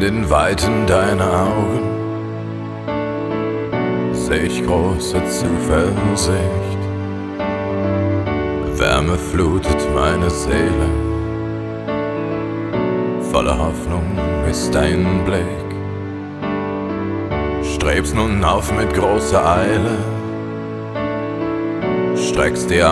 den Weiten deiner Augen seh ich große Zuversicht. Wärme flutet meine Seele, voller Hoffnung ist dein Blick. Strebst nun auf mit großer Eile, streckst dir